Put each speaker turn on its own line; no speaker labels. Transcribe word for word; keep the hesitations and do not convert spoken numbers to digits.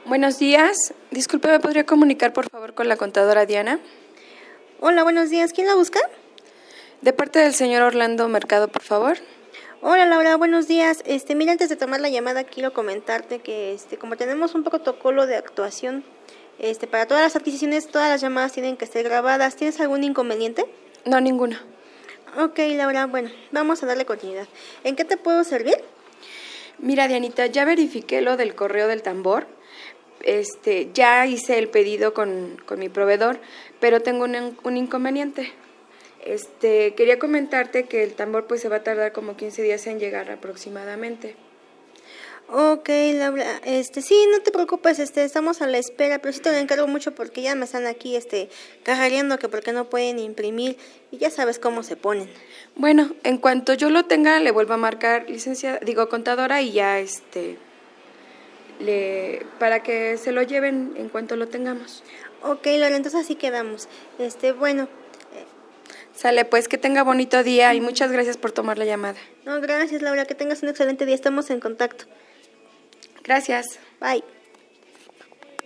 Buenos días. Disculpe, ¿me podría comunicar por favor con la contadora Diana?
Hola, buenos días. ¿Quién la busca?
De parte del señor Orlando Mercado, por favor.
Hola, Laura, buenos días. Este, mira, antes de tomar la llamada quiero comentarte que este, como tenemos un protocolo de actuación, este, para todas las adquisiciones, todas las llamadas tienen que ser grabadas. ¿Tienes algún inconveniente?
No, ninguna.
Ok, Laura, bueno, vamos a darle continuidad. ¿En qué te puedo servir?
Mira, Dianita, ya verifiqué lo del correo del tambor. Este, ya hice el pedido con, con mi proveedor, pero tengo un, un inconveniente. Este, quería comentarte que el tambor pues se va a tardar como quince días en llegar aproximadamente.
Ok, Laura, este, sí, no te preocupes, este, estamos a la espera, pero sí te lo encargo mucho porque ya me están aquí, este, carrereando que porque no pueden imprimir y ya sabes cómo se ponen.
Bueno, en cuanto yo lo tenga, le vuelvo a marcar licencia, digo contadora y ya este, le, para que se lo lleven en cuanto lo tengamos.
Ok, Laura, entonces así quedamos. Este, bueno.
Sale, pues que tenga bonito día y muchas gracias por tomar la llamada.
No, gracias, Laura, que tengas un excelente día, estamos en contacto.
Gracias.
Bye.